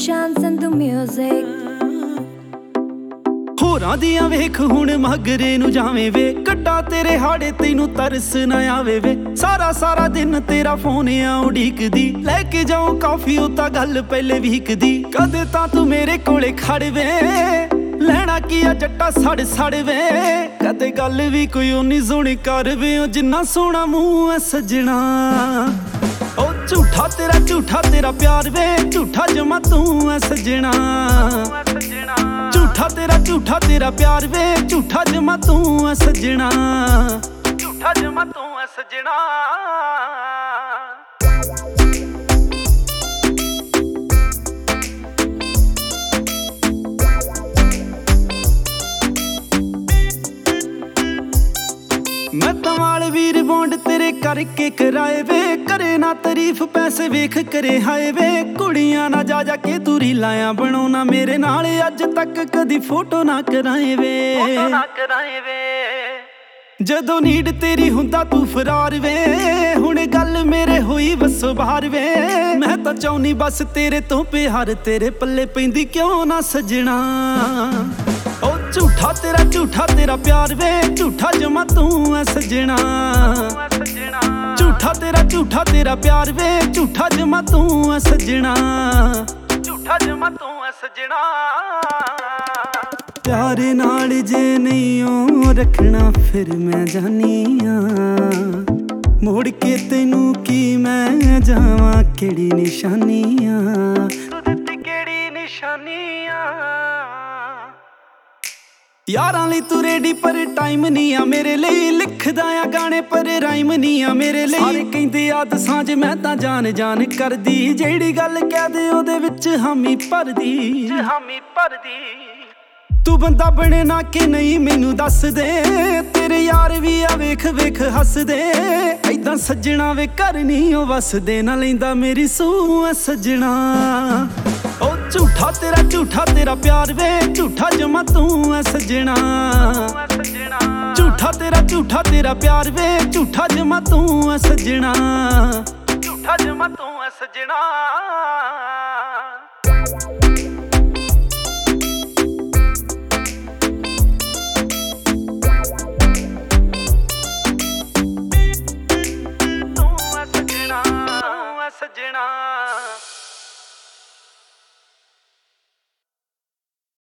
emotions and the music। ਹੋਰਾਂ ਦੀਆਂ ਵੇਖ ਹੁਣ ਮਗਰੇ ਨੂੰ ਜਾਵੇਂ ਵੇ, ਕੱਟਾ ਤੇਰੇ ਹਾੜੇ ਤੈਨੂੰ ਤਰਸ ਨਾ ਆਵੇ ਵੇ। ਸਾਰਾ ਦਿਨ ਤੇਰਾ ਫੋਨ ਆ ਉਡੀਕਦੀ, ਲੈ ਕੇ ਜਾਉ ਕਾਫੀ ਉਹ ਤਾਂ ਗੱਲ ਪਹਿਲੇ ਵੀਕਦੀ। ਕਦੇ ਤਾਂ ਤੂੰ ਮੇਰੇ ਕੋਲੇ ਖੜ ਵੇ, ਲੈਣਾ ਕੀ ਆ ਜੱਟਾ ਸੜ ਵੇ। ਕਦੇ ਗੱਲ ਵੀ ਕੋਈ ਓਨੀ ਸੋਹਣੀ ਕਰ ਵੇ, ਉਹ ਜਿੰਨਾ ਸੋਹਣਾ ਮੂੰਹ ਐ ਸੱਜਣਾ। ਉਹ ਝੂਠਾ ਤੇਰਾ ਪਿਆਰ ਵੇ, ਝੂਠਾ ਜਮਾ ਤੂੰ ਐ ਸੱਜਣਾ। ਝੂਠਾ ਤੇਰਾ ਪਿਆਰ ਵੇ, ਝੂਠਾ ਜਮਾ ਤੂੰ ਐ ਸੱਜਣਾ। ਝੂਠਾ ਜਮਾ ਤੂੰ ਐ ਸੱਜਣਾ। ਮੈਂ ਤਾਂ ਵਾਲ ਵੀਰ ਬੌਂਡ ਤੇਰੇ ਕਰਕੇ ਕਰਾਏ ਵੇ, ਕਰੇ ਨਾ ਤਾਰੀਫ ਪੈਸੇ ਵੇਖ ਕਰੇ ਹਾਏ ਵੇ। ਕੁੜੀਆਂ ਨਾ ਜਾ ਕੇ ਤੂੰ ਰੀਲਾਂ ਬਣਾਉਣਾ ਮੇਰੇ ਨਾਲ, ਅੱਜ ਤੱਕ ਕਦੀ ਫੋਟੋ ਨਾ ਕਰਾਏ ਵੇ। ਜਦੋਂ ਨੀਡ ਤੇਰੀ ਹੁੰਦਾ ਤੂੰ ਫਰਾਰ ਵੇ, ਹੁਣ ਗੱਲ ਮੇਰੇ ਹੋਈ ਵਸੋ ਬਾਹਰ ਵੇ। ਮੈਂ ਤਾਂ ਚਾਹੁੰਨੀ ਬਸ ਤੇਰੇ ਤੋਂ ਪਿਆਰ, ਤੇਰੇ ਪੱਲੇ ਪੈਂਦੀ ਕਿਉਂ ਨਾ ਸੱਜਣਾ। ਉਹ ਝੂਠਾ ਤੇਰਾ ਪਿਆਰ ਵੇ, ਝੂਠਾ ਜਮਾ ਤੂੰ ਐ ਸੱਜਣਾ। ਝੂਠਾ ਤੇਰਾ ਪਿਆਰ ਵੇ, ਝੂਠਾ ਜਮਾ ਤੂੰ ਐ ਸੱਜਣਾ। ਝੂਠਾ ਜਮਾ ਤੂੰ ਐ ਸੱਜਣਾ। ਪਿਆਰ ਨਾਲ ਜੇ ਨਹੀਂ ਓ ਰੱਖਣਾ ਫਿਰ ਮੈਂ ਜਾਨੀ ਆ, ਮੋੜ ਕੇ ਤੈਨੂੰ ਕੀ ਮੈਂ ਜਾਵਾਂ। ਕਿਹੜੀ ਨਿਸ਼ਾਨੀ ਆ ਤੂੰ ਦਿੱਤੀ, ਕਿਹੜੀ ਨਿਸ਼ਾਨੀ ਆ। ਯਾਰਾਂ ਲਈ ਤੂੰ ਰੈਡੀ ਪਰ ਟਾਈਮ ਨਹੀਂ ਆ ਮੇਰੇ ਲਈ, ਲਿਖਦਾ ਆ ਗਾਣੇ ਪਰ ਰਾਈਮ ਨਹੀਂ ਆ ਮੇਰੇ ਲਈ। ਸਾਰੇ ਕਹਿੰਦੇ ਆ ਦਸਾਂਝ ਮੈਂ ਤਾਂ ਜਾਨ ਕਰਦੀ, ਜਿਹੜੀ ਗੱਲ ਕਹਿ ਦੇ ਉਹਦੇ ਵਿੱਚ ਹਾਮੀ ਭਰਦੀ। ਤੂੰ ਬੰਦਾ ਬਣੇ ਨਾ ਕਿ ਨਹੀਂ ਮੈਨੂੰ ਦੱਸ ਦੇ, ਤੇਰੇ ਯਾਰ ਵੀ ਆ ਵੇਖ ਹੱਸਦੇ। ਏਦਾਂ ਸੱਜਣਾ ਵੇ ਘਰ ਨਹੀਂ ਉਹ ਵਸਦੇ, ਨਾ ਲੈਂਦਾ ਮੇਰੀ ਸੂਹ ਐ ਸੱਜਣਾ। ਉਹ ਝੂਠਾ ਤੇਰਾ ਪਿਆਰ ਵੇ, ਝੂਠਾ ਜਮਾ ਤੂੰ ਐ ਸੱਜਣਾ। ਝੂਠਾ ਤੇਰਾ ਪਿਆਰ ਵੇ, ਝੂਠਾ ਜਮਾ ਤੂੰ ਐ ਸੱਜਣਾ। ਝੂਠਾ ਜਮਾ ਤੂੰ ਐ ਸੱਜਣਾ।